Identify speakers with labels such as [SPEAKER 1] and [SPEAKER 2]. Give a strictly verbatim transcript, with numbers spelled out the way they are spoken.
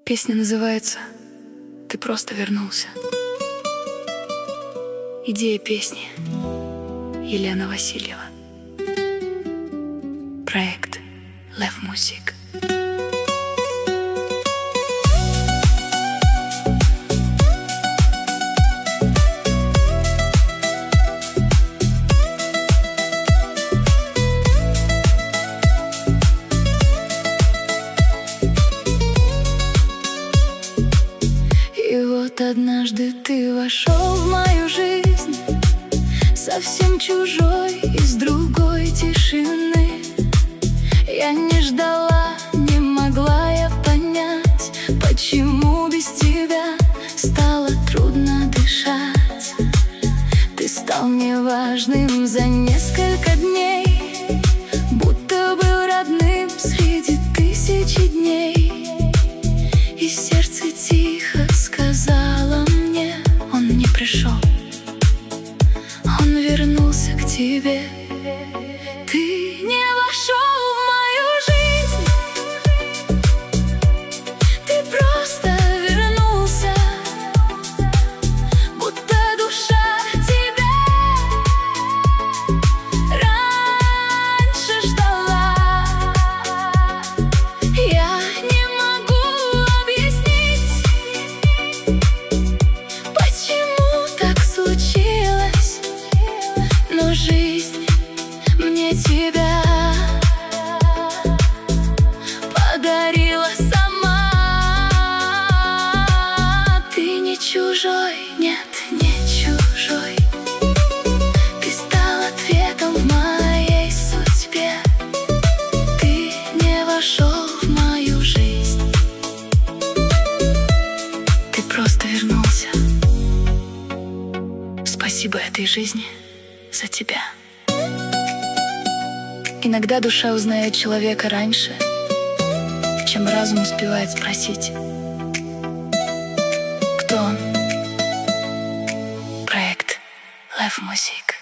[SPEAKER 1] Песня называется «Ты просто вернулся». Идея песни Елена Васильева. Проект Лев Мусик. И вот однажды ты вошел в мою жизнь, совсем чужой, из другой тишины. Я не ждала, не могла я понять, почему без тебя стало трудно дышать. Ты стал мне важным за несколько дней, будто был родным среди тысячи дней. И сердце тихо сказала мне: он не пришел, он вернулся к тебе. Ты не вошел в мою жизнь, ты просто вернулся, будто душа тебя раньше ждала. Я не могу объяснить, почему так случилось, но жизнь мне тебя подарила сама. Ты не чужой, нет, не чужой. Ты стал ответом в моей судьбе. Ты не вошел в мою жизнь, ты просто вернулся. Спасибо этой жизни за тебя. Иногда душа узнает человека раньше, чем разум успевает спросить, кто он. Проект Лев Мусик.